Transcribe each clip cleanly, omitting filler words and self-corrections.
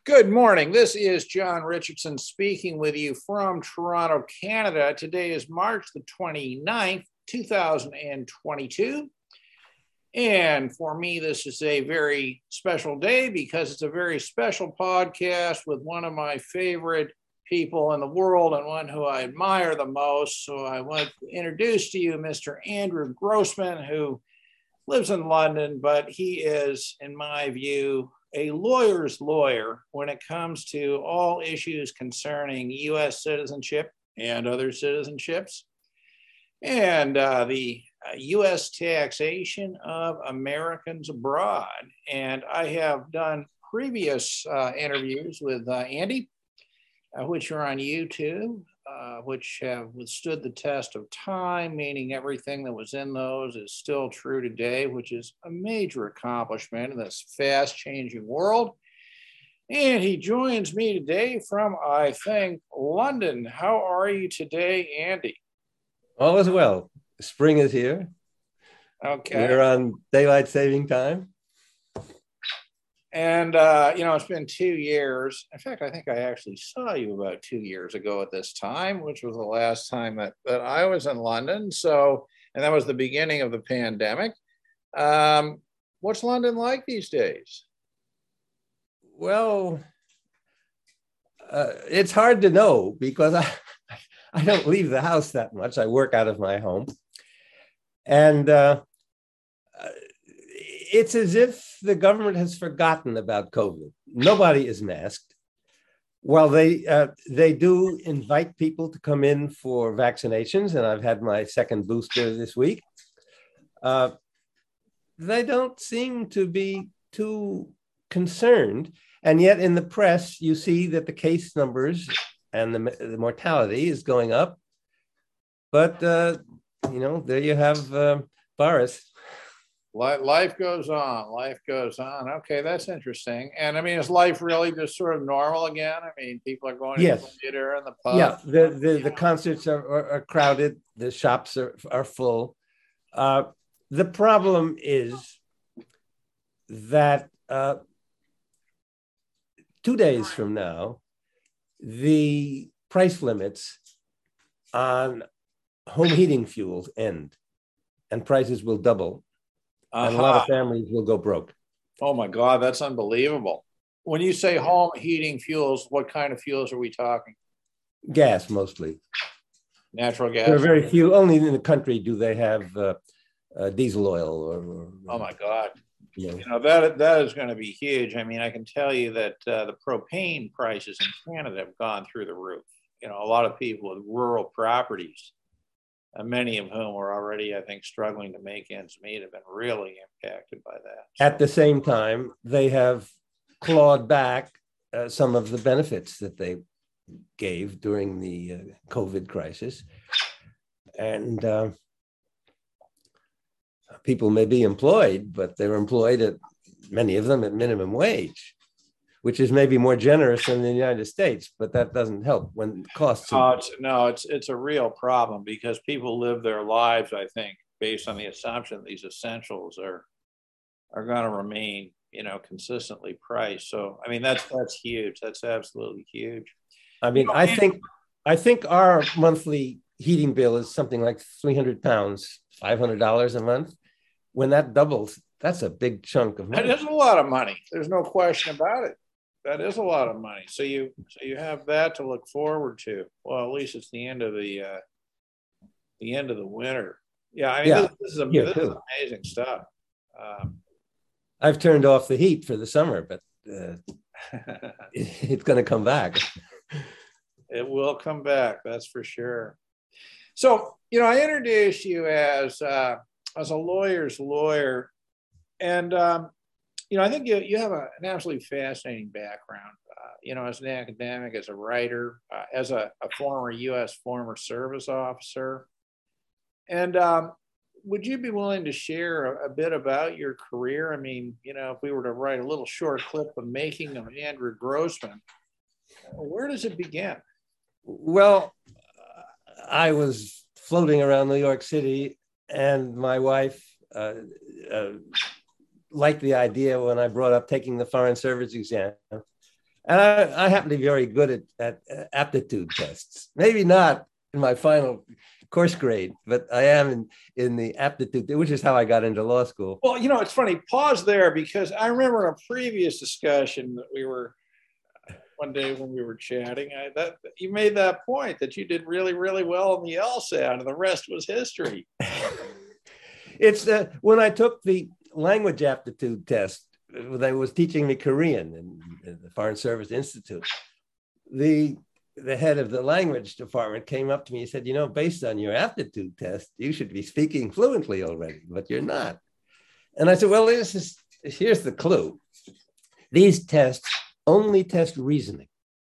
Good morning. This is John Richardson speaking with you from Toronto, Canada. Today is March the 29th, 2022. And for me, this is a very special day because it's a very special podcast with one of my favorite people in the world and one who I admire the most. So I want to introduce to you Mr. Andrew Grossman, who lives in London, but he is, in my view, a lawyer's lawyer when it comes to all issues concerning U.S. citizenship and other citizenships, and the U.S. taxation of Americans abroad. And I have done previous interviews with Andy, which are on YouTube, which have withstood the test of time, meaning everything that was in those is still true today, which is a major accomplishment in this fast-changing world. And he joins me today from, I think, London. How are you today, Andy? All is well. Spring is here. Okay. We're on daylight saving time. And, it's been 2 years. In fact, I think I actually saw you about 2 years ago at this time, which was the last time that I was in London. So, and that was the beginning of the pandemic. What's London like these days? Well, it's hard to know because I don't leave the house that much. I work out of my home. And it's as if the government has forgotten about COVID. Nobody is masked. While they do invite people to come in for vaccinations, and I've had my second booster this week, they don't seem to be too concerned. And yet in the press, you see that the case numbers and the mortality is going up. But, there you have Boris. Life goes on. Life goes on. Okay, that's interesting. And I mean, is life really just sort of normal again? I mean, people are going to the theater and the pub. Yeah, the concerts are crowded. The shops are full. The problem is that 2 days from now, the price limits on home heating fuels end, and prices will double. And a lot of families will go broke. Oh my God, that's unbelievable. When you say home heating fuels, what kind of fuels are we talking? Gas, mostly. Natural gas? There are very few, only in the country do they have diesel oil. Or oh my God. That is going to be huge. I mean, I can tell you that the propane prices in Canada have gone through the roof. A lot of people with rural properties, many of whom are already, I think, struggling to make ends meet, have been really impacted by that. So, at the same time, they have clawed back some of the benefits that they gave during the COVID crisis. And people may be employed, but they're employed many of them at minimum wage, which is maybe more generous than the United States, but that doesn't help when costs. It's a real problem because people live their lives, I think, based on the assumption that these essentials are going to remain, consistently priced. So, I mean, that's huge. That's absolutely huge. I mean, I think our monthly heating bill is something like £300, $500 a month. When that doubles, that's a big chunk of money. That is a lot of money. There's no question about it. That is a lot of money. So you have that to look forward to. Well, at least it's the end of the winter. Yeah, I mean, this is amazing stuff. I've turned off the heat for the summer, but it's going to come back. It will come back, that's for sure. So, I introduced you as a lawyer's lawyer, and I think you have an absolutely fascinating background. As an academic, as a writer, as a former U.S. former service officer, and would you be willing to share a bit about your career? I mean, if we were to write a little short clip of making of Andrew Grossman, where does it begin? Well, I was floating around New York City, and my wife liked the idea when I brought up taking the Foreign Service exam. And I happen to be very good at aptitude tests. Maybe not in my final course grade, but I am in the aptitude, which is how I got into law school. Well, it's funny. Pause there, because I remember in a previous discussion that we were one day when we were chatting, that you made that point that you did really, really well on the LSAT, and the rest was history. It's when I took the language aptitude test, when I was teaching me Korean in the Foreign Service Institute, the head of the language department came up to me and said, based on your aptitude test, you should be speaking fluently already, but you're not. And I said, well, here's the clue. These tests only test reasoning.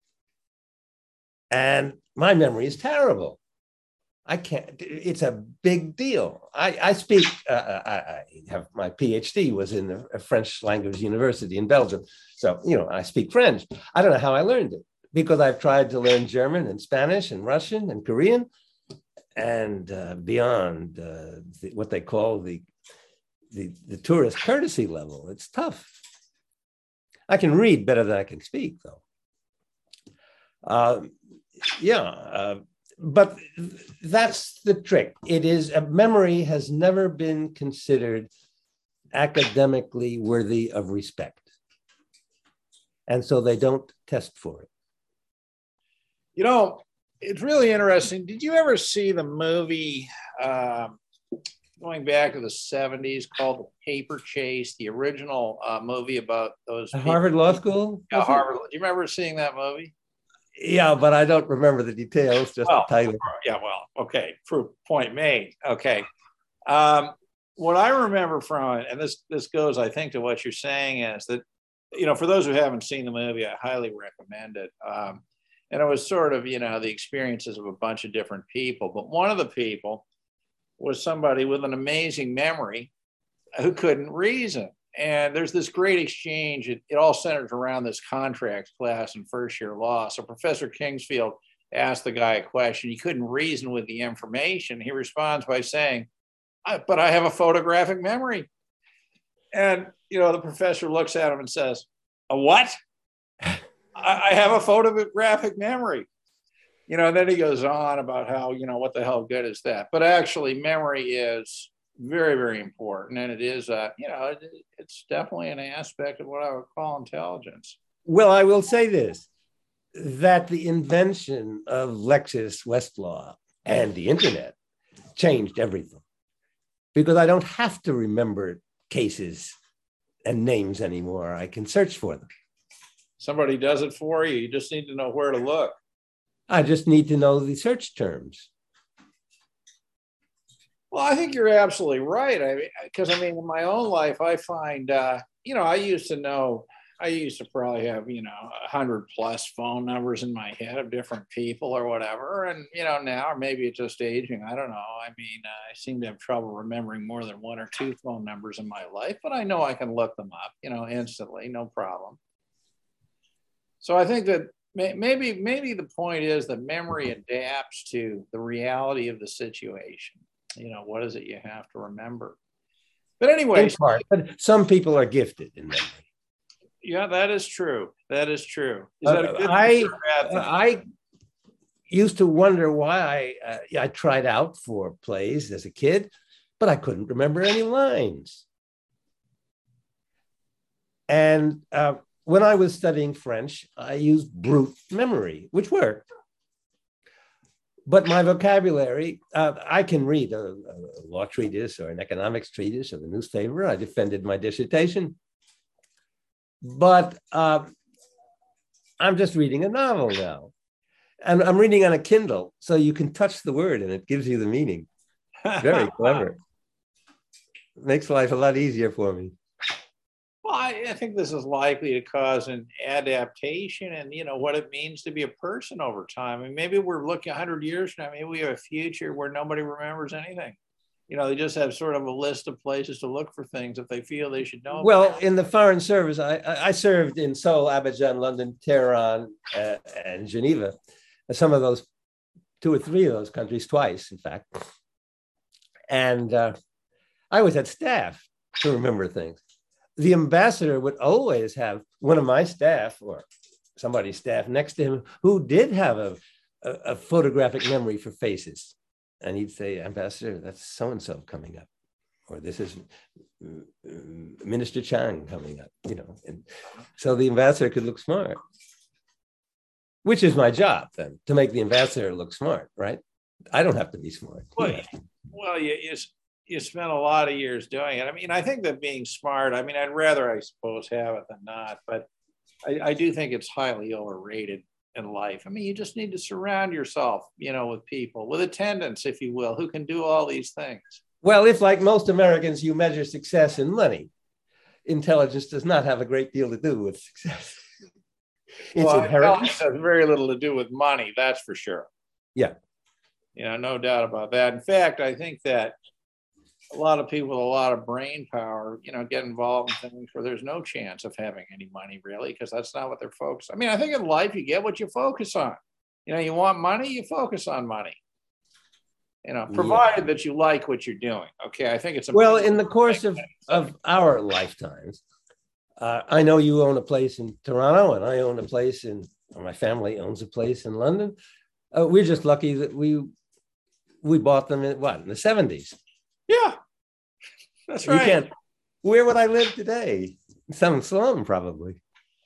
And my memory is terrible. I can't, it's a big deal. I speak, I have my PhD was in a French language university in Belgium. So, I speak French. I don't know how I learned it, because I've tried to learn German and Spanish and Russian and Korean and beyond what they call the tourist courtesy level. It's tough. I can read better than I can speak, though. But that's the trick. Memory has never been considered academically worthy of respect. And so they don't test for it. It's really interesting. Did you ever see the movie going back to the 70s called The Paper Chase, the original movie about those Harvard Law School? Yeah, Harvard. Do you remember seeing that movie? Yeah, but I don't remember the details, just the title. Yeah, well, okay. Point made. Okay. What I remember from it, and this goes, I think, to what you're saying, is that, for those who haven't seen the movie, I highly recommend it. And it was sort of, the experiences of a bunch of different people. But one of the people was somebody with an amazing memory who couldn't reason. And there's this great exchange. It all centers around this contracts class in first year law. So Professor Kingsfield asked the guy a question. He couldn't reason with the information. He responds by saying, but I have a photographic memory. And, the professor looks at him and says, a what? I have a photographic memory. And then he goes on about how, what the hell good is that? But actually, memory is very, very important. And it is, it's definitely an aspect of what I would call intelligence. Well, I will say this, that the invention of Lexis Westlaw and the internet changed everything, because I don't have to remember cases and names anymore. I can search for them. Somebody does it for you. You just need to know where to look. I just need to know the search terms. Well, I think you're absolutely right. Because in my own life, I find, I used to probably have, 100 plus phone numbers in my head of different people or whatever. And, now, or maybe it's just aging. I don't know. I seem to have trouble remembering more than one or two phone numbers in my life, but I know I can look them up, instantly, no problem. So I think that maybe the point is that memory adapts to the reality of the situation. What is it you have to remember? But anyway, but some people are gifted in memory. Yeah, that is true. That is true. Is that a good thing or bad thing? I used to wonder why I tried out for plays as a kid, but I couldn't remember any lines. And when I was studying French, I used brute memory, which worked. But my vocabulary, I can read a law treatise or an economics treatise or the newspaper. I defended my dissertation. But I'm just reading a novel now. And I'm reading on a Kindle, so you can touch the word and it gives you the meaning. Very clever. Makes life a lot easier for me. Well, I think this is likely to cause an adaptation and, what it means to be a person over time. Maybe we're looking 100 years from now, maybe we have a future where nobody remembers anything. They just have sort of a list of places to look for things if they feel they should know. Well, in the Foreign Service, I served in Seoul, Abidjan, London, Tehran, and Geneva. Some of those, 2 or 3 of those countries twice, in fact. And I was at staff to remember things. The ambassador would always have one of my staff or somebody's staff next to him who did have a photographic memory for faces. And he'd say, Ambassador, that's so-and-so coming up. Or this is Minister Chang coming up, you know. And so the ambassador could look smart, which is my job then, to make the ambassador look smart, right? I don't have to be smart. Well, you spent a lot of years doing it. I mean, I think that being smart, I mean, I'd rather, I suppose, have it than not, but I do think it's highly overrated in life. I mean, you just need to surround yourself, you know, with people, with attendants, if you will, who can do all these things. Well, if like most Americans, you measure success in money, intelligence does not have a great deal to do with success. It's inherent. It has very little to do with money, that's for sure. Yeah. You know, no doubt about that. In fact, I think that a lot of people with a lot of brain power, you know, get involved in things where there's no chance of having any money really, because that's not what they're focused on. I mean, I think in life you get what you focus on. You know, you want money, you focus on money. You know, provided that you like what you're doing. Okay, I think it's well in the course of our lifetimes. I know you own a place in Toronto, and I own a place or my family owns a place in London. We're just lucky that we bought them in the 70s. Yeah, that's right. Where would I live today? Some slum, probably.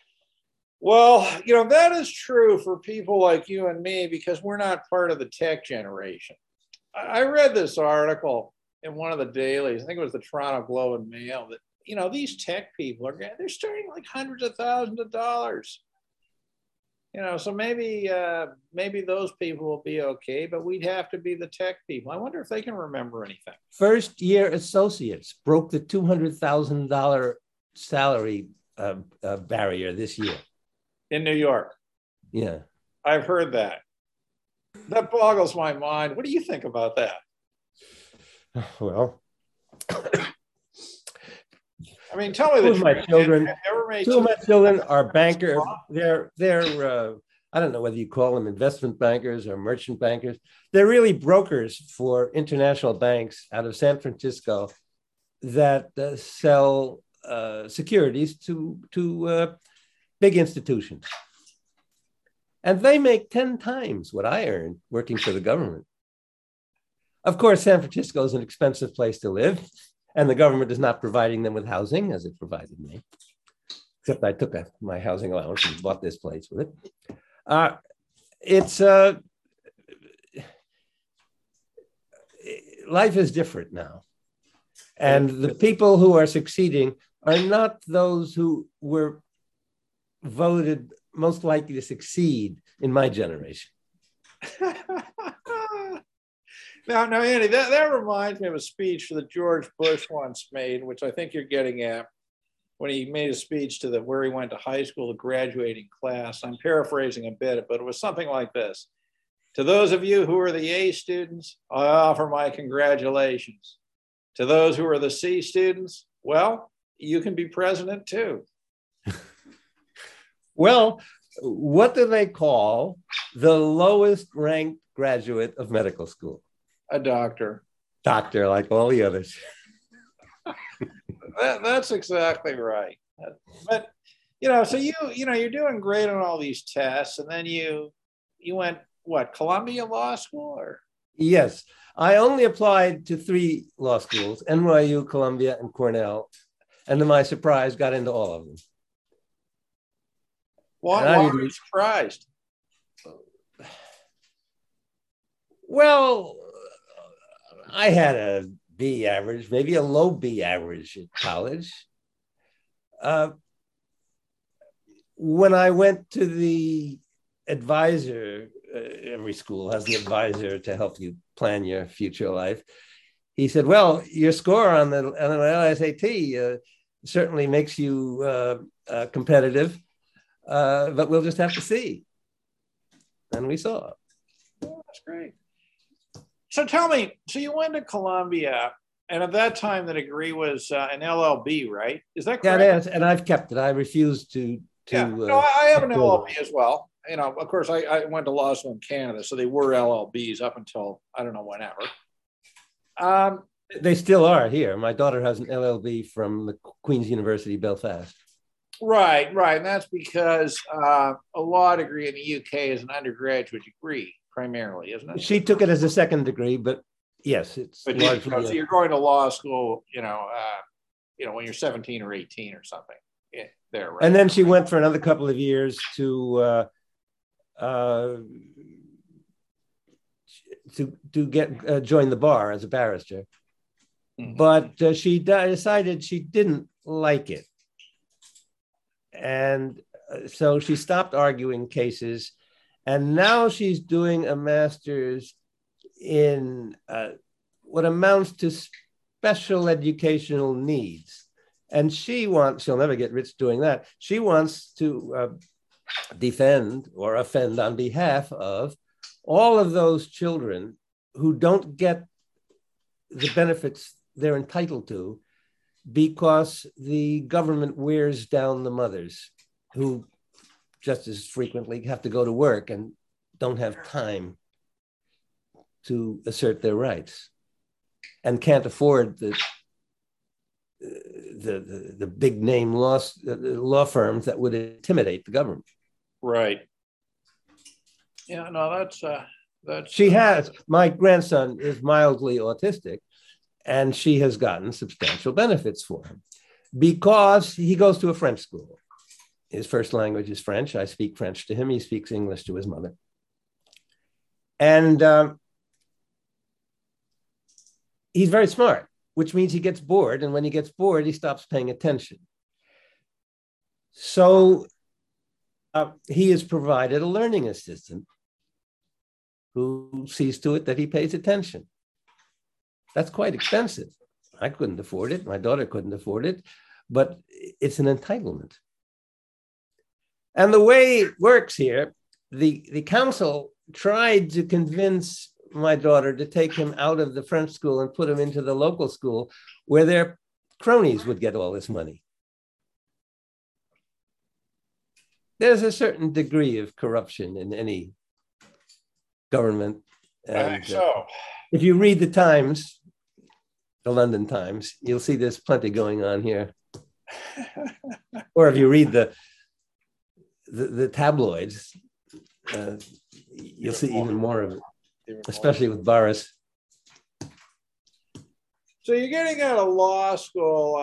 Well, you know, that is true for people like you and me because we're not part of the tech generation. I read this article in one of the dailies, I think it was the Toronto Globe and Mail, that, you know, these tech people they're starting like hundreds of thousands of dollars. You know, so maybe those people will be okay, but we'd have to be the tech people. I wonder if they can remember anything. First year associates broke the $200,000 salary barrier this year. In New York. Yeah. I've heard that. That boggles my mind. What do you think about that? Well, I mean, tell me the truth. Two of my children are bankers. They're I don't know whether you call them investment bankers or merchant bankers. They're really brokers for international banks out of San Francisco that sell securities to big institutions. And they make 10 times what I earn working for the government. Of course, San Francisco is an expensive place to live, and the government is not providing them with housing as it provided me, except I took my housing allowance and bought this place with it. Life is different now. And the people who are succeeding are not those who were voted most likely to succeed in my generation. Now, Andy, that reminds me of a speech that George Bush once made, which I think you're getting at, when he made a speech to where he went to high school, the graduating class. I'm paraphrasing a bit, but it was something like this. To those of you who are the A students, I offer my congratulations. To those who are the C students, well, you can be president too. Well, what do they call the lowest ranked graduate of medical school? A doctor. Doctor, like all the others. That's exactly right. But, you know, so you're doing great on all these tests, and then you went, what, Columbia Law School? Or? Yes. I only applied to 3 law schools, NYU, Columbia, and Cornell. And to my surprise, got into all of them. Why were you surprised? Well, I had a B average, maybe a low B average at college. When I went to the advisor, every school has an advisor to help you plan your future life. He said, well, your score on the LSAT certainly makes you competitive. But we'll just have to see. And we saw. Oh, that's great. So tell me, so you went to Columbia, and at that time the degree was an LLB, right? Is that correct? Yeah, it is, and I've kept it. I refuse to yeah. No, I have an LLB as well. You know, of course, I went to law school in Canada, so they were LLBs up until, I don't know, whenever. They still are here. My daughter has an LLB from the Queen's University, Belfast. Right, right. And that's because a law degree in the UK is an undergraduate degree primarily, isn't it? She took it as a second degree, but yes, it's But largely. so you're going to law school, when you're 17 or 18 or something. Yeah, there, right? And then she went for another couple of years to get join the bar as a barrister. Mm-hmm. But she decided she didn't like it. And so she stopped arguing cases. And now she's doing a master's in what amounts to special educational needs. And she'll never get rich doing that. She wants to defend or offend on behalf of all of those children who don't get the benefits they're entitled to because the government wears down the mothers who just as frequently have to go to work and don't have time to assert their rights and can't afford the big name law firms that would intimidate the government. Right. Yeah, no, that's she has. My grandson is mildly autistic, and she has gotten substantial benefits for him because he goes to a French school. His first language is French. I speak French to him. He speaks English to his mother. And he's very smart, which means he gets bored. And when he gets bored, he stops paying attention. So he has provided a learning assistant who sees to it that he pays attention. That's quite expensive. I couldn't afford it. My daughter couldn't afford it, but it's an entitlement. And the way it works here, the council tried to convince my daughter to take him out of the French school and put him into the local school where their cronies would get all this money. There's a certain degree of corruption in any government. And, I think so. If you read the Times, the London Times, you'll see there's plenty going on here. Or if you read the tabloids, you'll see even more of it, especially with Boris. So you're getting out of law school,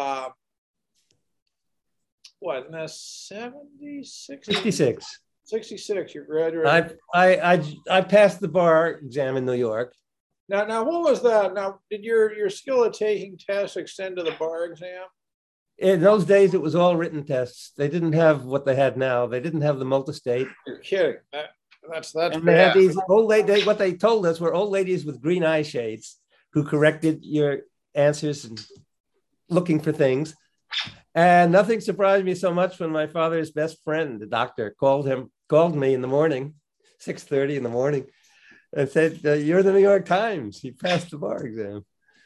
what, in the 70s, 60s? 66. 66, you're graduating. I passed the bar exam in New York. Now, what was that? Now, did your skill at taking tests extend to the bar exam? In those days, it was all written tests. They didn't have what they had now. They didn't have the multi-state. You're kidding. That's and they had these old ladies. What they told us were old ladies with green eye shades who corrected your answers and looking for things. And nothing surprised me so much when my father's best friend, the doctor, called me in the morning, 6:30 in the morning, and said, "You're the New York Times. You passed the bar exam."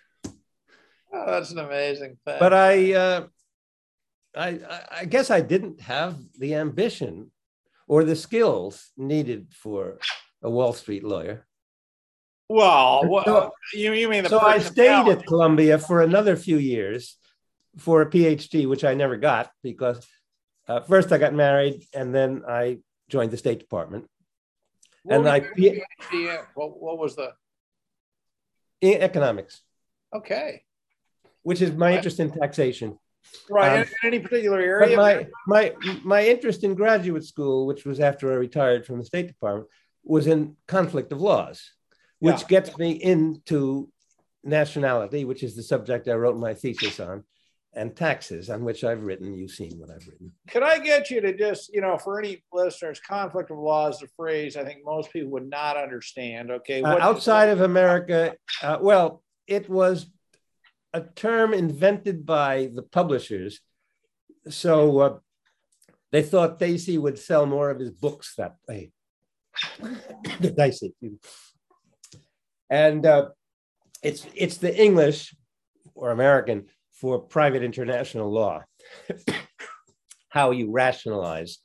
Oh, that's an amazing thing. But I guess I didn't have the ambition or the skills needed for a Wall Street lawyer. Well, you mean the so I stayed at Columbia for another few years for a PhD, which I never got because first I got married and then I joined the State Department. What was the economics? Okay. Which is my interest in taxation. Right. In any particular area? But my interest in graduate school, which was after I retired from the State Department, was in conflict of laws, which gets me into nationality, which is the subject I wrote my thesis on, and taxes, on which I've written. You've seen what I've written. Could I get you to just, for any listeners, conflict of laws is a phrase I think most people would not understand. Okay. Outside of America, it was a term invented by the publishers. So they thought Dicey would sell more of his books that way. Dicey. And it's the English or American for private international law. How you rationalize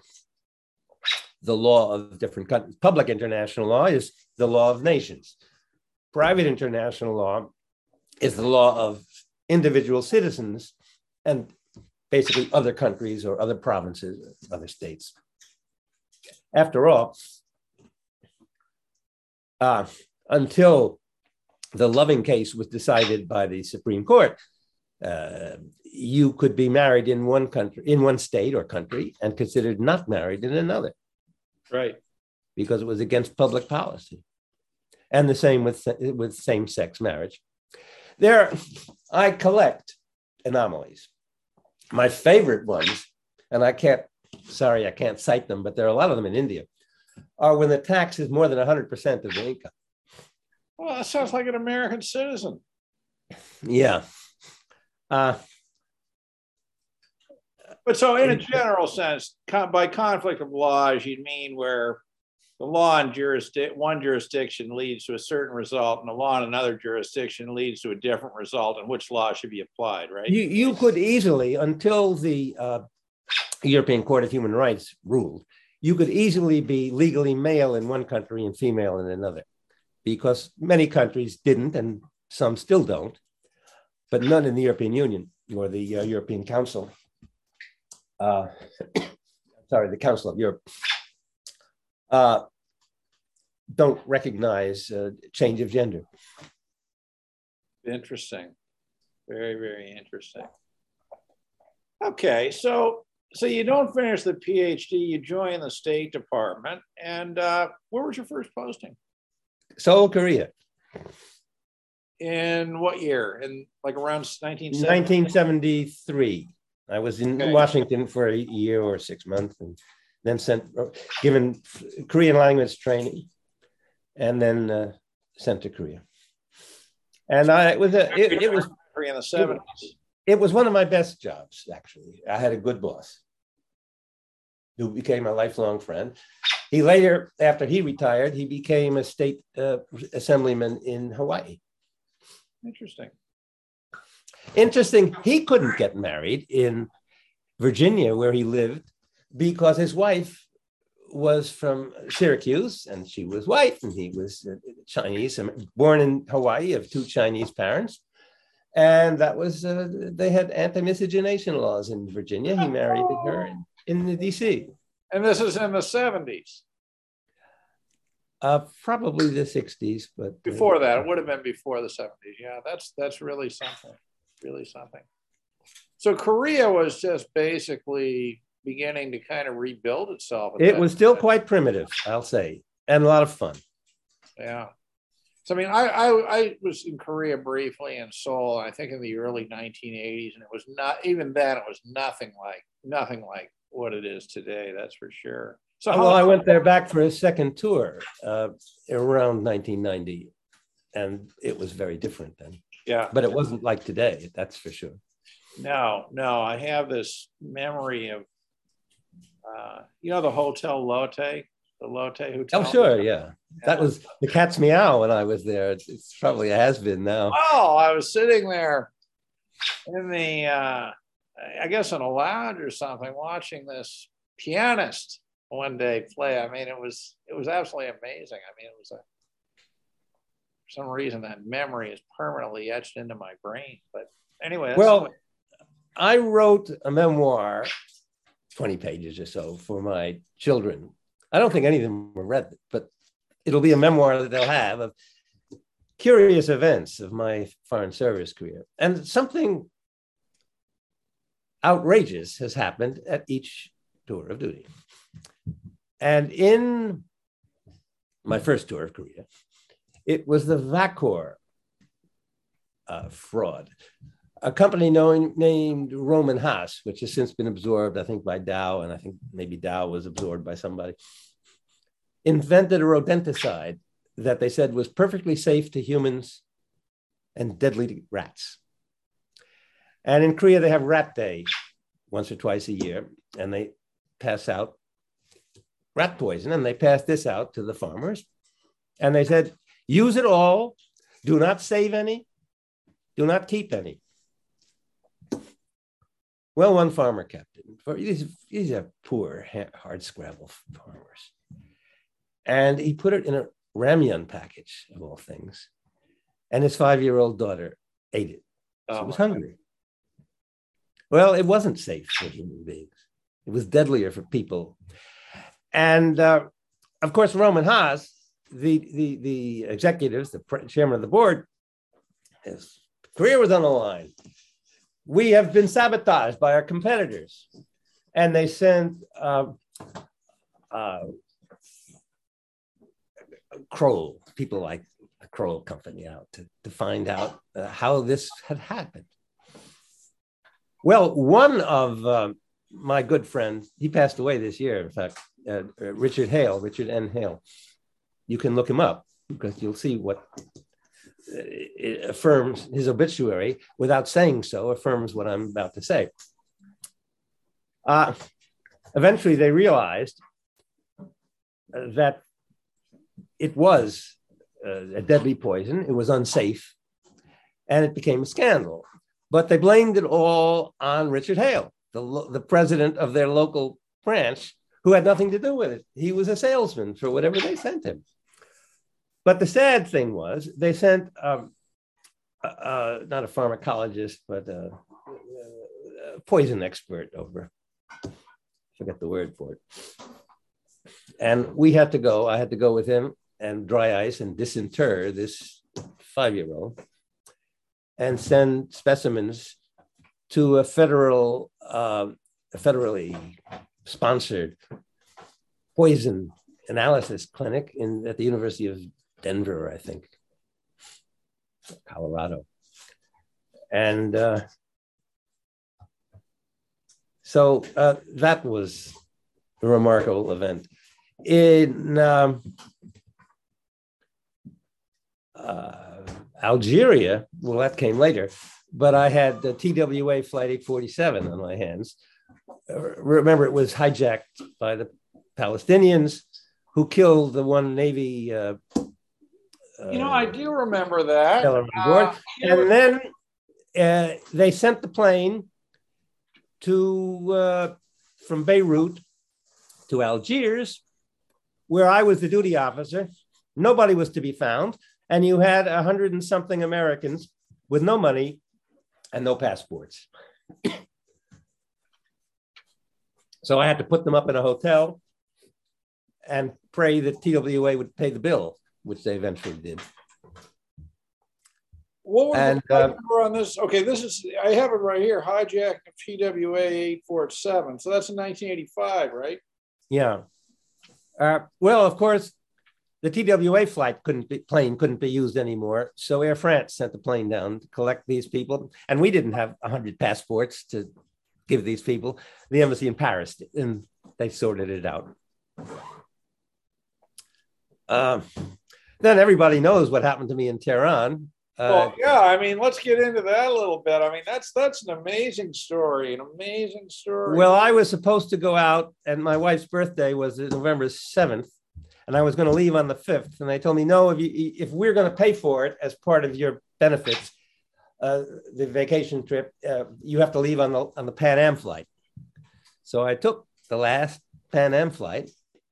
the law of different countries. Public international law is the law of nations. Private international law is the law of individual citizens, and basically other countries or other provinces, other states. After all, until the Loving case was decided by the Supreme Court, you could be married in one country, in one state or country, and considered not married in another. Right. Because it was against public policy. And the same with same-sex marriage. I collect anomalies. My favorite ones, and I can't cite them, but there are a lot of them in India, are when the tax is more than 100% of the income. Well, that sounds like an American citizen. Yeah. But so in a general sense, by conflict of laws, you'd mean where the law in one jurisdiction leads to a certain result and the law in another jurisdiction leads to a different result, and which law should be applied, right? You could easily, until the European Court of Human Rights ruled, you could easily be legally male in one country and female in another, because many countries didn't and some still don't, but none in the European Union or the European Council. The Council of Europe. Don't recognize change of gender. Interesting. Very, very interesting. Okay, so you don't finish the PhD, you join the State Department, and where was your first posting? Seoul, Korea. In what year? In like around 1973. I was in Washington for a year or 6 months, and then given Korean language training, and then sent to Korea. And it was in the 70s. It was one of my best jobs, actually. I had a good boss who became a lifelong friend. He later, after he retired, he became a state assemblyman in Hawaii. Interesting. He couldn't get married in Virginia, where he lived, because his wife was from Syracuse, and she was white, and he was Chinese, born in Hawaii of two Chinese parents. And that was, they had anti-miscegenation laws in Virginia. He married her in the DC. And this is in the 70s? Probably the 60s, but before that, it would have been before the 70s. Yeah, that's really something, really something. So Korea was just basically beginning to kind of rebuild itself. It was still quite primitive, I'll say, and a lot of fun. Yeah. So, I mean, I was in Korea briefly in Seoul, I think in the early 1980s, and it was not, even then, it was nothing like what it is today, that's for sure. So I went there back for a second tour around 1990, and it was very different then. Yeah. But it wasn't like today, that's for sure. No, I have this memory of, the Hotel Lotte, the Lotte Hotel. Oh, sure, yeah. That was the cat's meow when I was there. It's probably a has-been now. Oh, I was sitting there in the, I guess in a lounge or something, watching this pianist one day play. I mean, it was absolutely amazing. I mean, it was for some reason that memory is permanently etched into my brain. But anyway. I wrote a memoir, 20 pages or so, for my children. I don't think any of them were read it, but it'll be a memoir that they'll have of curious events of my foreign service career. And something outrageous has happened at each tour of duty. And in my first tour of Korea, it was the Vacor fraud. A company named Roman Haas, which has since been absorbed, I think, by Dow, and I think maybe Dow was absorbed by somebody, invented a rodenticide that they said was perfectly safe to humans and deadly to rats. And in Korea, they have Rat Day once or twice a year, and they pass out rat poison, and they passed this out to the farmers. And they said, use it all, do not save any, do not keep any. Well, one farmer kept it. These are poor, hard scrabble farmers. And he put it in a ramyun package, of all things. And his 5-year-old daughter ate it. She was hungry. Well, it wasn't safe for human beings. It was deadlier for people. And of course, Roman Haas, the executives, the chairman of the board, his career was on the line. We have been sabotaged by our competitors. And they sent Kroll, people like the Kroll company out to find out how this had happened. Well, one of my good friends, he passed away this year, in fact, Richard N. Hale. You can look him up because you'll see what it affirms. His obituary, without saying so, affirms what I'm about to say. Eventually, they realized that it was a deadly poison. It was unsafe, and it became a scandal. But they blamed it all on Richard Hale, the president of their local branch, who had nothing to do with it. He was a salesman for whatever they sent him. But the sad thing was they sent not a pharmacologist, but a poison expert over. Forget the word for it. And we had to go. I had to go with him and dry ice and disinter this 5-year-old and send specimens to a federally sponsored poison analysis clinic at the University of Denver, I think, Colorado. And so that was a remarkable event. In Algeria, well, that came later, but I had the TWA Flight 847 on my hands. Remember, it was hijacked by the Palestinians who killed the one Navy. I do remember that. And then they sent the plane from Beirut to Algiers, where I was the duty officer. Nobody was to be found. And you had 100 and something Americans with no money and no passports. So I had to put them up in a hotel and pray that TWA would pay the bill, which they eventually did. What was the number on this? Okay, I have it right here, hijack of TWA 847. So that's in 1985, right? Yeah. Well, of course, the TWA plane couldn't be used anymore. So Air France sent the plane down to collect these people. And we didn't have 100 passports to give these people. The embassy in Paris did, and they sorted it out. Then everybody knows what happened to me in Tehran. Well, yeah, I mean, let's get into that a little bit. I mean, that's an amazing story, Well, I was supposed to go out, and my wife's birthday was November 7th, and I was going to leave on the 5th. And they told me, no, if we're going to pay for it as part of your benefits, the vacation trip, you have to leave on the Pan Am flight. So I took the last Pan Am flight,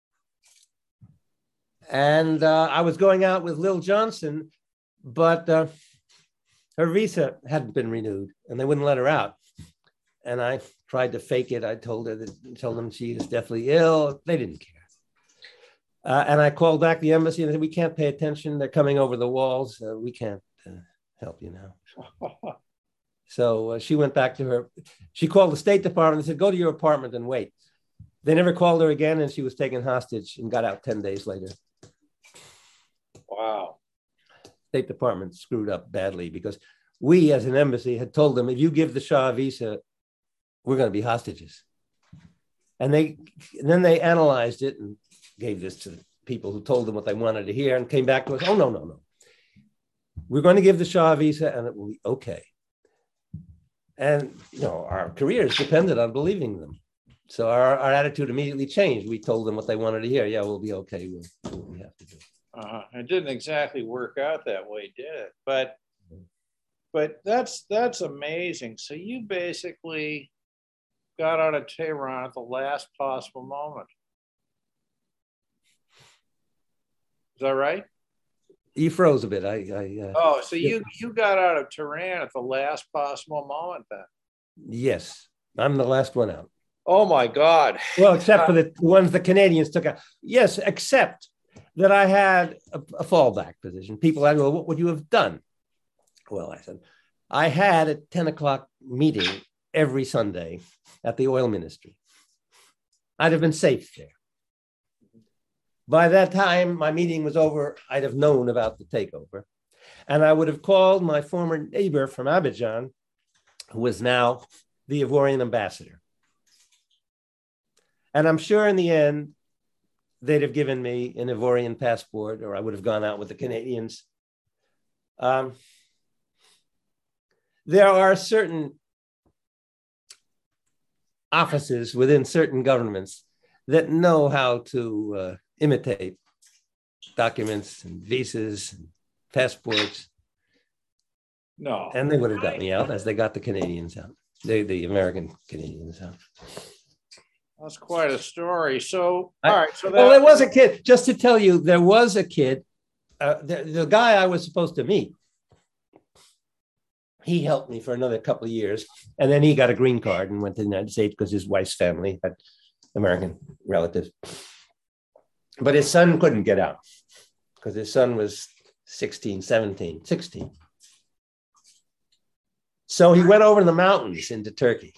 and I was going out with Lil Johnson, but her visa hadn't been renewed, and they wouldn't let her out. And I tried to fake it. I told them she is deathly ill. They didn't care. And I called back the embassy and said, we can't pay attention. They're coming over the walls. We can't help you now. So she went back to her. She called the State Department and said, go to your apartment and wait. They never called her again, and she was taken hostage and got out 10 days later. Wow. State Department screwed up badly because we as an embassy had told them, if you give the Shah a visa, we're going to be hostages. And then they analyzed it and gave this to the people who told them what they wanted to hear and came back to us, oh, no. We're going to give the Shah a visa and it will be okay. And, our careers depended on believing them. So our attitude immediately changed. We told them what they wanted to hear. Yeah, we'll be okay. We'll do what we have to do. It didn't exactly work out that way, did it? But that's amazing. So you basically got out of Tehran at the last possible moment. Is that right? You froze a bit. So you got out of Tehran at the last possible moment then? Yes, I'm the last one out. Oh my God. Well, except for the ones the Canadians took out. Yes, except that I had a fallback position. People ask, well, what would you have done? Well, I said, I had a 10 o'clock meeting every Sunday at the oil ministry. I'd have been safe there. By that time, my meeting was over. I'd have known about the takeover. And I would have called my former neighbor from Abidjan, who was now the Ivorian ambassador. And I'm sure in the end, they'd have given me an Ivorian passport, or I would have gone out with the Canadians. There are certain offices within certain governments that know how to imitate documents and visas and passports. No. And they would have got me out as they got the Canadians out, the American Canadians out. That's quite a story. So, all right. So well, there was a kid, just to tell you, there was a kid, the guy I was supposed to meet, he helped me for another couple of years. And then he got a green card and went to the United States because his wife's family had American relatives. But his son couldn't get out because his son was 16. So he went over to the mountains into Turkey.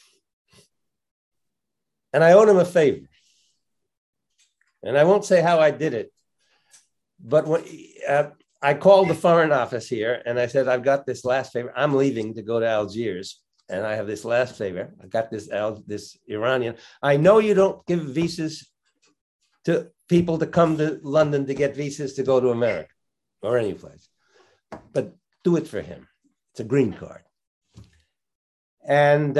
And I owed him a favor. And I won't say how I did it, but when, I called the Foreign Office here and I said, I've got this last favor. I'm leaving to go to Algiers and I have this last favor. I got this Iranian. I know you don't give visas to people to come to London to get visas to go to America or any place, but do it for him. It's a green card. And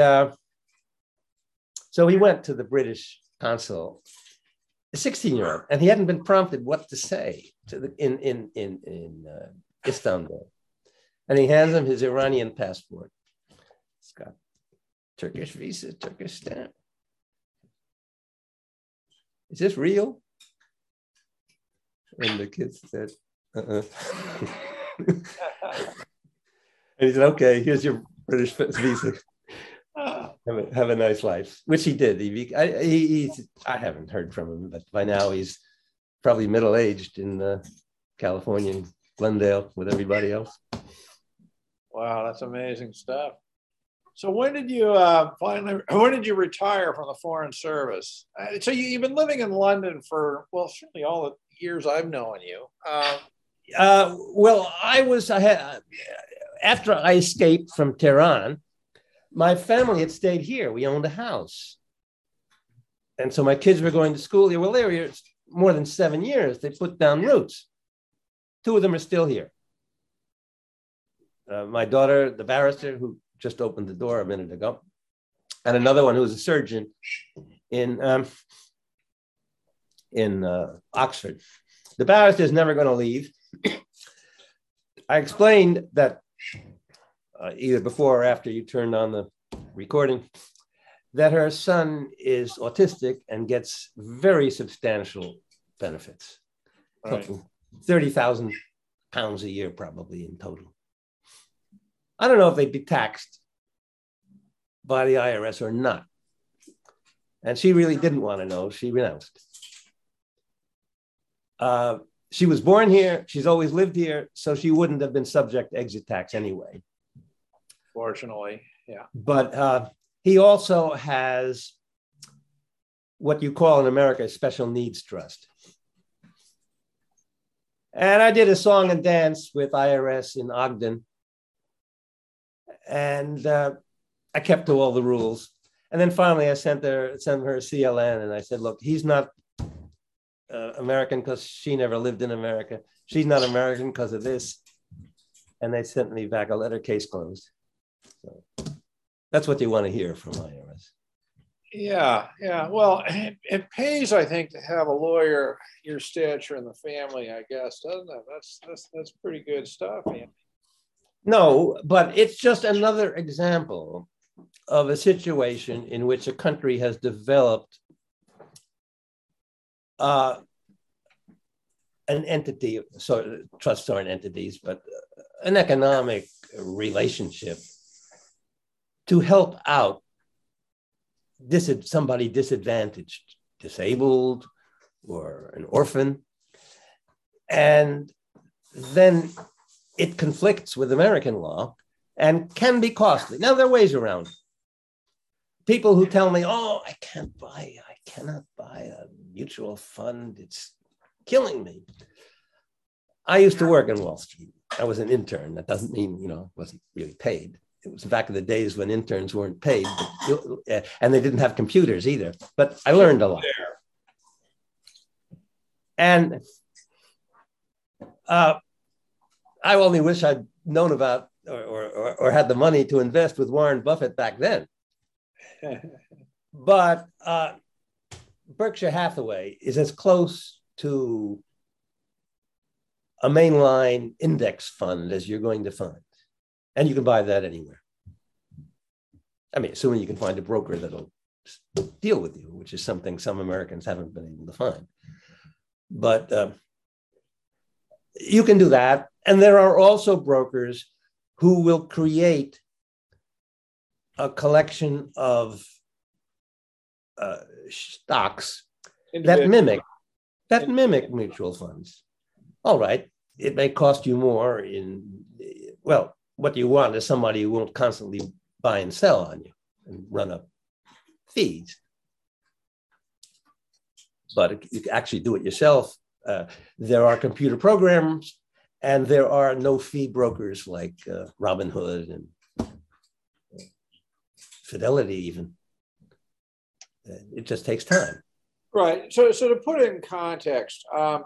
so he went to the British consul, a 16-year-old, and he hadn't been prompted what to say to in Istanbul. And he hands him his Iranian passport. It's got Turkish visa, Turkish stamp. Is this real? And the kid said, And he said, okay, here's your British visa. Have a nice life, which he did. I haven't heard from him, but by now he's probably middle-aged in California, in Glendale, with everybody else. Wow, that's amazing stuff. So when did you when did you retire from the Foreign Service? So you've been living in London for, well, certainly all the years I've known you. Well, after I escaped from Tehran, my family had stayed here. We owned a house. And so my kids were going to school here. Well, they were here more than 7 years. They put down roots. 2 of them are still here. My daughter, the barrister, who just opened the door a minute ago, and another one who's a surgeon in Oxford. The barrister is never going to leave. I explained that either before or after you turned on the recording, that her son is autistic and gets very substantial benefits. Right. 30,000 pounds a year probably in total. I don't know if they'd be taxed by the IRS or not. And she really didn't want to know. She renounced. She was born here. She's always lived here. So she wouldn't have been subject to exit tax anyway. Fortunately, yeah. But he also has what you call in America a special needs trust. And I did a song and dance with IRS in Ogden. And I kept to all the rules. And then finally I sent her a CLN and I said, look, he's not American because she never lived in America. She's not American because of this. And they sent me back a letter, case closed. So that's what you want to hear from IRS. Yeah, yeah. Well, it pays, I think, to have a lawyer your stature in the family, I guess, doesn't it? That's pretty good stuff, man. No, but it's just another example of a situation in which a country has developed an entity, so trusts aren't entities, but an economic relationship to help out somebody disadvantaged, disabled, or an orphan. And then it conflicts with American law and can be costly. Now, there are ways around it. People who tell me, oh, I cannot buy a mutual fund. It's killing me. I used to work in Wall Street. I was an intern. That doesn't mean, wasn't really paid. It was back in the days when interns weren't paid, and they didn't have computers either. But I learned a lot. And I only wish I'd known about or had the money to invest with Warren Buffett back then. But Berkshire Hathaway is as close to a mainline index fund as you're going to find. And you can buy that anywhere. I mean, assuming you can find a broker that'll deal with you, which is something some Americans haven't been able to find. But you can do that. And there are also brokers who will create a collection of stocks that mimic mutual funds. All right, it may cost you more what you want is somebody who won't constantly buy and sell on you and run up fees. But you can actually do it yourself. There are computer programs, and there are no-fee brokers like Robinhood and Fidelity even. It just takes time. Right. So to put it in context,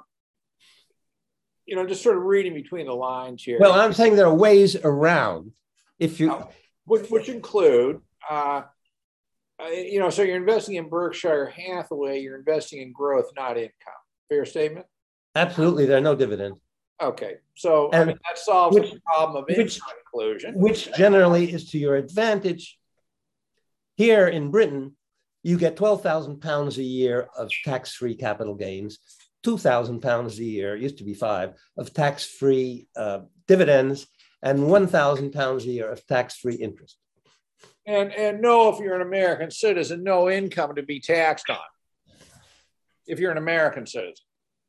just sort of reading between the lines here. Well, I'm saying there are ways around. Which include, so you're investing in Berkshire Hathaway, you're investing in growth, not income. Fair statement? Absolutely. There are no dividends. Okay. So that solves the problem of income inclusion. Which generally is to your advantage. Here in Britain, you get £12,000 a year of tax-free capital gains, £2,000 a year, it used to be 5, of tax-free dividends, and £1,000 a year of tax-free interest. And no, if you're an American citizen, no income to be taxed on, if you're an American citizen.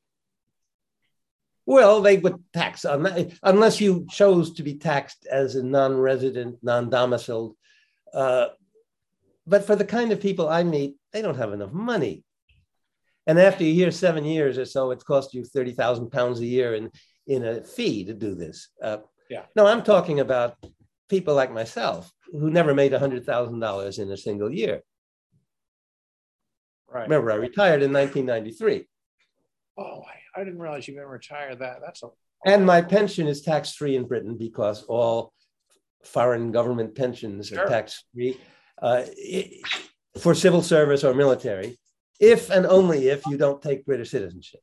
Well, they would tax on that, unless you chose to be taxed as a non-resident, non-domiciled. But for the kind of people I meet, they don't have enough money. And after you hear 7 years or so, it's cost you £30,000 a year in a fee to do this. No, I'm talking about people like myself who never made $100,000 in a single year. Right. Remember, I retired in 1993. Oh, I didn't realize you were going to retire that. And my pension is tax-free in Britain because all foreign government pensions are tax-free for civil service or military, if and only if you don't take British citizenship.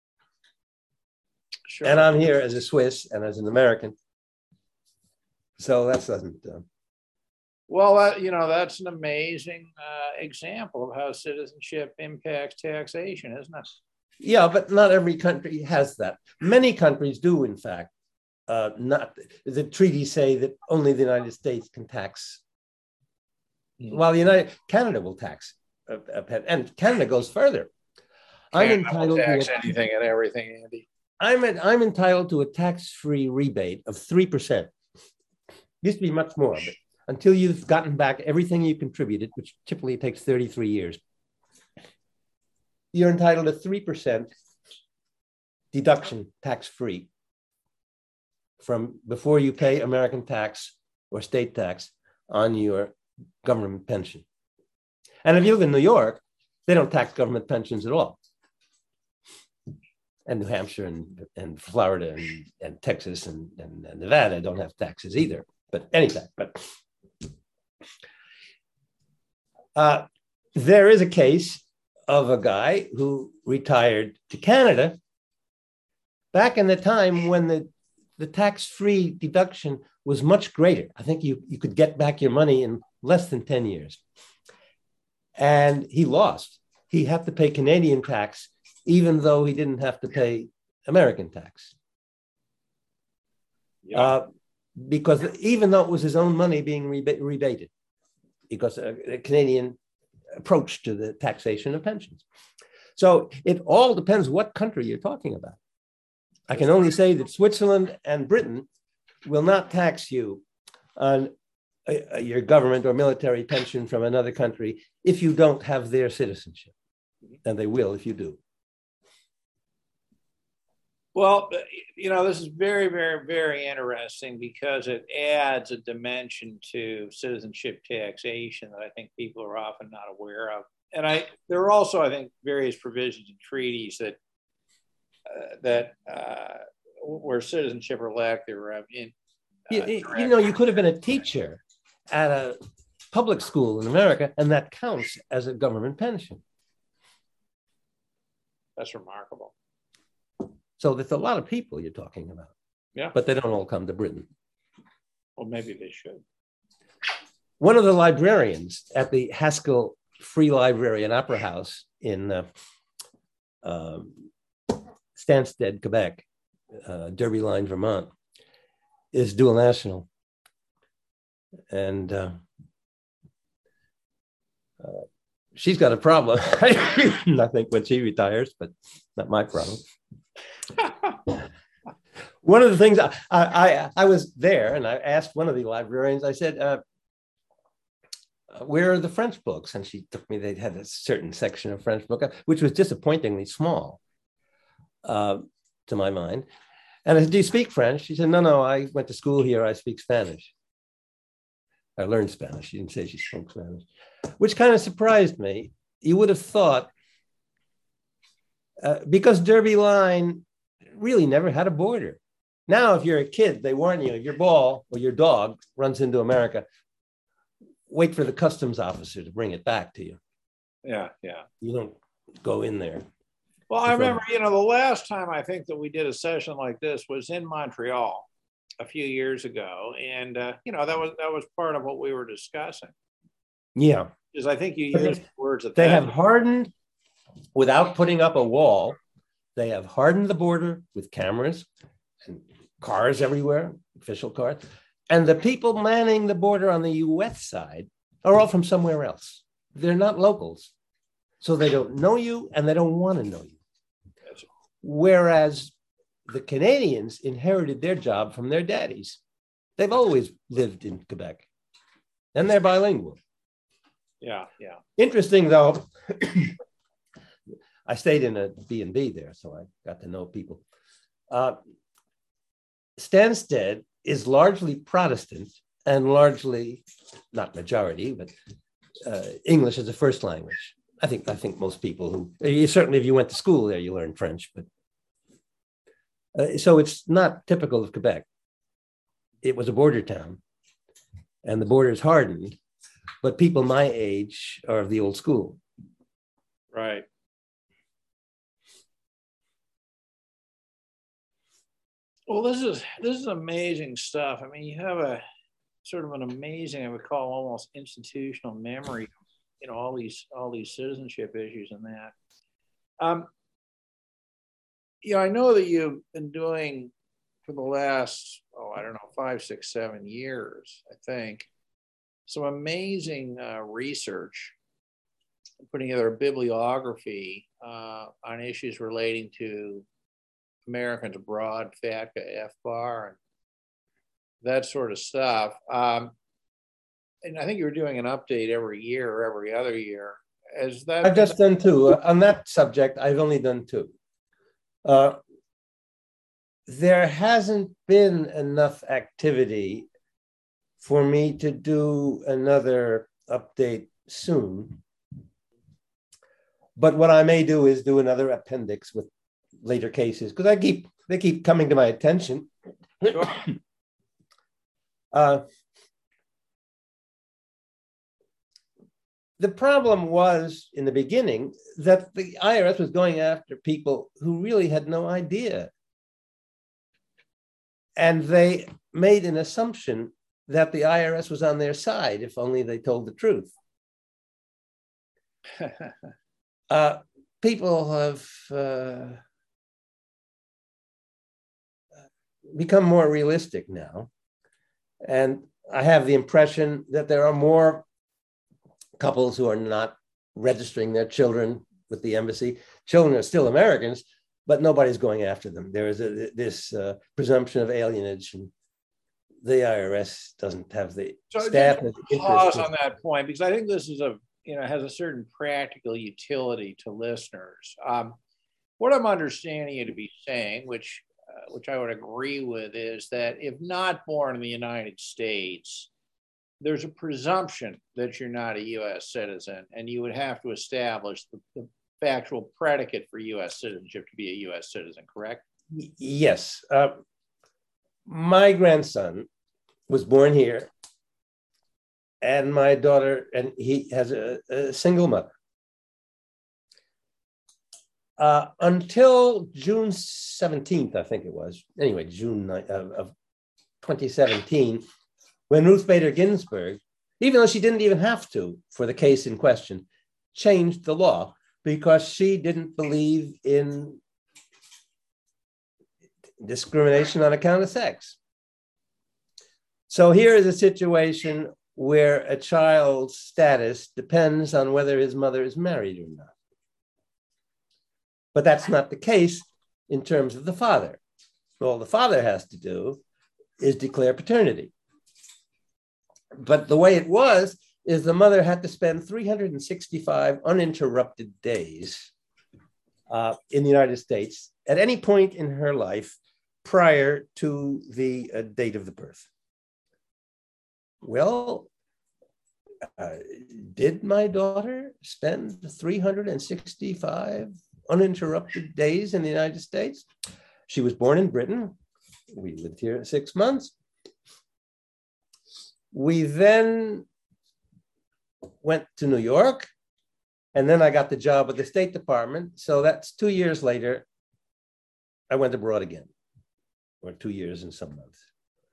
Sure. And I'm here as a Swiss and as an American. So that doesn't. Well, that's an amazing example of how citizenship impacts taxation, isn't it? Yeah, but not every country has that. Many countries do, in fact. Not the treaties say that only the United States can tax. While Canada will tax, and Canada goes further. I'm entitled to tax anything and everything, Andy. I'm entitled to a tax-free rebate of 3%. Used to be much more, but until you've gotten back everything you contributed, which typically takes 33 years, you're entitled to 3% deduction tax-free from before you pay American tax or state tax on your government pension. And if you live in New York, they don't tax government pensions at all. And New Hampshire and Florida and Texas and Nevada don't have taxes either. But anytime. But there is a case of a guy who retired to Canada back in the time when the tax-free deduction was much greater. I think you could get back your money in less than 10 years. And he lost. He had to pay Canadian tax, even though he didn't have to pay American tax. Yeah. Because even though it was his own money being rebated. because a Canadian approach to the taxation of pensions. So it all depends what country you're talking about. I can only say that Switzerland and Britain will not tax you on your government or military pension from another country if you don't have their citizenship. And they will if you do. Well, this is very, very, very interesting because it adds a dimension to citizenship taxation that I think people are often not aware of. And there are also, I think, various provisions and treaties that where citizenship or lack thereof. You could have been a teacher at a public school in America, and that counts as a government pension. That's remarkable. So there's a lot of people you're talking about. Yeah. But they don't all come to Britain. Well, maybe they should. One of the librarians at the Haskell Free Library and Opera House in Stansted, Quebec, Derby Line, Vermont, is dual national. And she's got a problem. I think when she retires, but not my problem. One of the things I was there and I asked one of the librarians, I said, where are the French books? And she took me, they had a certain section of French book, which was disappointingly small to my mind. And I said, do you speak French? She said, no, I went to school here. I speak Spanish. I learned Spanish. She didn't say she spoke Spanish, which kind of surprised me. You would have thought, because Derby Line really never had a border. Now, if you're a kid, they warn you, if your ball or your dog runs into America, wait for the customs officer to bring it back to you. Yeah. You don't go in there. Well, I remember, the last time I think that we did a session like this was in Montreal a few years ago. And, that was part of what we were discussing. Yeah. Because I think you used the words that they have hardened, without putting up a wall, they have hardened the border with cameras and cars everywhere, official cars. And the people manning the border on the US side are all from somewhere else. They're not locals. So they don't know you and they don't want to know you. Whereas the Canadians inherited their job from their daddies. They've always lived in Quebec and they're bilingual. Yeah. Interesting though, I stayed in a B&B there, so I got to know people. Stansted is largely Protestant and largely, not majority, but English as a first language. I think most people certainly if you went to school there, you learned French, but so it's not typical of Quebec. It was a border town and the border is hardened, but people my age are of the old school. Right. Well, this is amazing stuff. I mean, you have a sort of an amazing, I would call almost institutional memory, all these citizenship issues and that. I know that you've been doing for the last, 5, 6, 7 years, I think, some amazing research, putting together a bibliography on issues relating to Americans abroad, FATCA, FBAR, and that sort of stuff. And I think you're doing an update every year or every other year. I've just done 2. On that subject, I've only done 2. There hasn't been enough activity for me to do another update soon. But what I may do is do another appendix with later cases, because they keep coming to my attention. The problem was in the beginning that the IRS was going after people who really had no idea. And they made an assumption that the IRS was on their side if only they told the truth. People have become more realistic now. And I have the impression that there are more couples who are not registering their children with the embassy. Children are still Americans, but nobody's going after them. There is this presumption of alienage, and the IRS doesn't have the staff. Pause on that point, because I think this is has a certain practical utility to listeners. What I'm understanding you to be saying, which I would agree with, is that if not born in the United States, there's a presumption that you're not a U.S. citizen, and you would have to establish the factual predicate for U.S. citizenship to be a U.S. citizen, correct? Yes. My grandson was born here, and my daughter, and he has a single mother. Until June 17th, I think it was, anyway, June 9th of 2017, when Ruth Bader Ginsburg, even though she didn't even have to for the case in question, changed the law because she didn't believe in discrimination on account of sex. So here is a situation where a child's status depends on whether his mother is married or not. But that's not the case in terms of the father. All the father has to do is declare paternity. But the way it was is the mother had to spend 365 uninterrupted days in the United States at any point in her life prior to the date of the birth. Well, did my daughter spend 365 uninterrupted days in the United States? She was born in Britain. We lived here 6 months. We then went to New York, and then I got the job at the State Department. So that's 2 years later, I went abroad again, or 2 years and some months.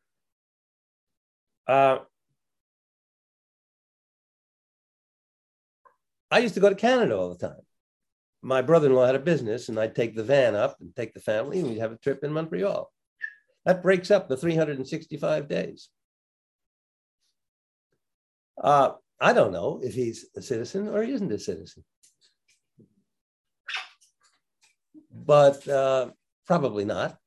I used to go to Canada all the time. My brother-in-law had a business, and I'd take the van up and take the family, and we'd have a trip in Montreal. That breaks up the 365 days. I don't know if he's a citizen or he isn't a citizen, but probably not.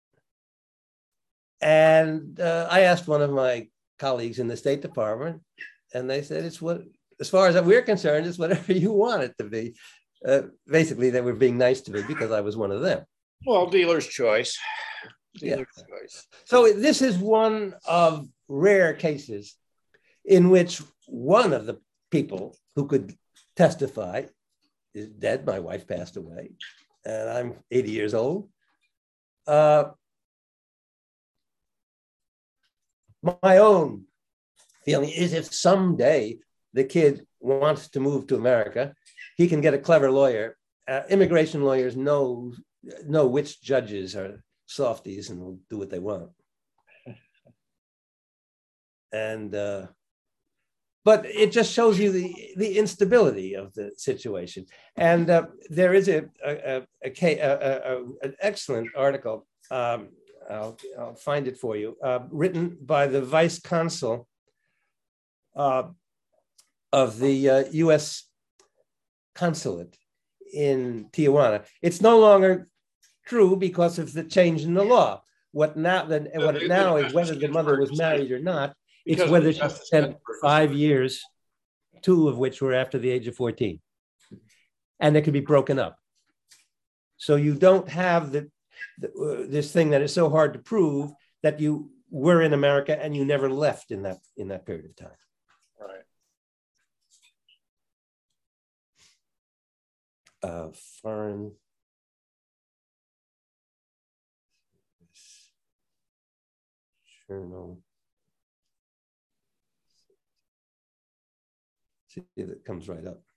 And I asked one of my colleagues in the State Department, and they said, it's what, as far as we're concerned, it's whatever you want it to be. Basically, they were being nice to me because I was one of them. Well, dealer's choice. Dealer's choice. So this is one of rare cases in which one of the people who could testify is dead. My wife passed away, and I'm 80 years old. My own feeling is if someday the kid wants to move to America, he can get a clever lawyer. Immigration lawyers know which judges are softies and will do what they want. And but it just shows you the instability of the situation. And there is an excellent article. I'll find it for you, written by the vice consul of the U.S. consulate in Tijuana. It's no longer true because of the change in the law. What now is whether the mother was married or not. It's whether she spent 5 years, 2 of which were after the age of 14. And it can be broken up. So you don't have this thing that is so hard to prove that you were in America and you never left in that period of time. Right. Foreign. Journal. See if it comes right up.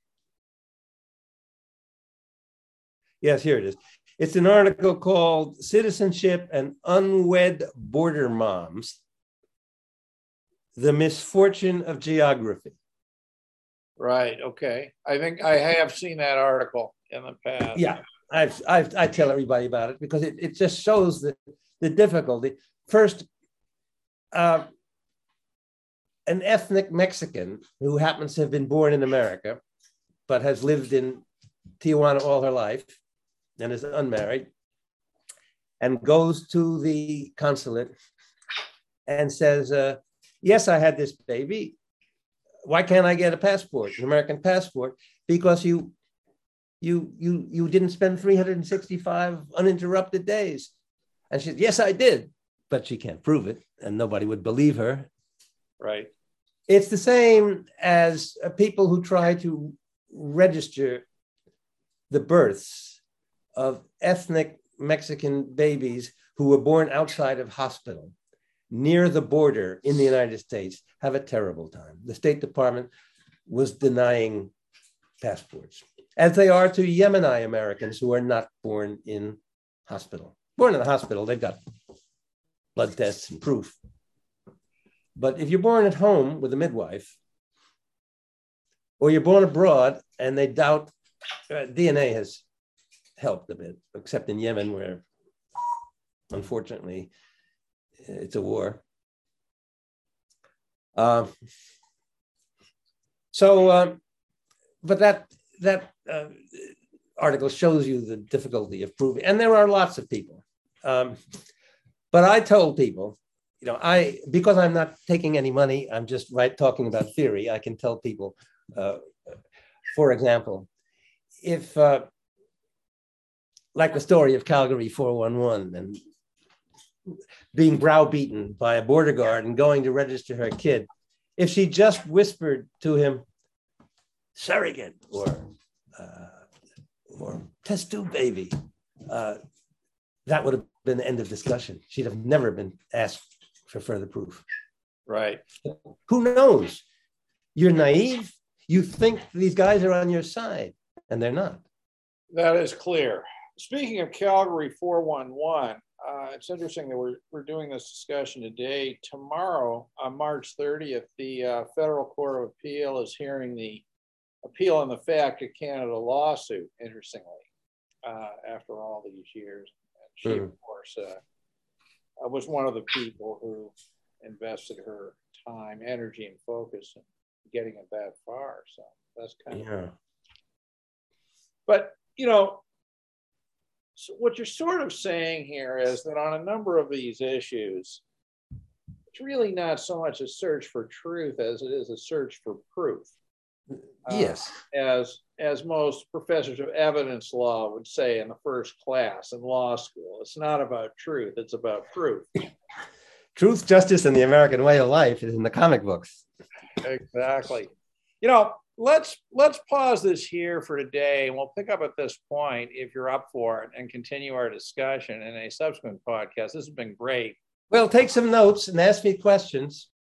Yes, here it is. It's an article called Citizenship and Unwed Border Moms, The Misfortune of Geography. Right, okay. I think I have seen that article in the past. Yeah, I tell everybody about it because it just shows the difficulty. First, an ethnic Mexican who happens to have been born in America, but has lived in Tijuana all her life and is unmarried, and goes to the consulate and says, yes, I had this baby. Why can't I get a passport, an American passport? Because you didn't spend 365 uninterrupted days. And she said, yes, I did, but she can't prove it, and nobody would believe her. Right. It's the same as people who try to register the births of ethnic Mexican babies who were born outside of hospital near the border in the United States have a terrible time. The State Department was denying passports, as they are to Yemeni Americans who are not born in hospital. Born in the hospital, they've got blood tests and proof. But if you're born at home with a midwife, or you're born abroad and they doubt, DNA has helped a bit, except in Yemen, where unfortunately it's a war. But that article shows you the difficulty of proving, and there are lots of people. But I told people, because I'm not taking any money, I'm just talking about theory. I can tell people, for example, if like the story of Calgary 411 and being browbeaten by a border guard and going to register her kid, if she just whispered to him, surrogate or test tube baby, that would have been the end of discussion. She'd have never been asked for further proof. Right. Who knows? You're naive. You think these guys are on your side, and they're not. That is clear. Speaking of Calgary 411, it's interesting that we're doing this discussion today. Tomorrow, on March 30th, the Federal Court of Appeal is hearing the appeal on the FACT of Canada lawsuit, interestingly, after all these years. And she, of course, was one of the people who invested her time, energy, and focus in getting it that far. So that's kind of... But, so what you're sort of saying here is that on a number of these issues, it's really not so much a search for truth as it is a search for proof. Yes. As most professors of evidence law would say in the first class in law school, it's not about truth, it's about proof. Truth, justice, and the American way of life is in the comic books. Exactly. Let's pause this here for today, and we'll pick up at this point if you're up for it and continue our discussion in a subsequent podcast. This has been great. Well, take some notes and ask me questions.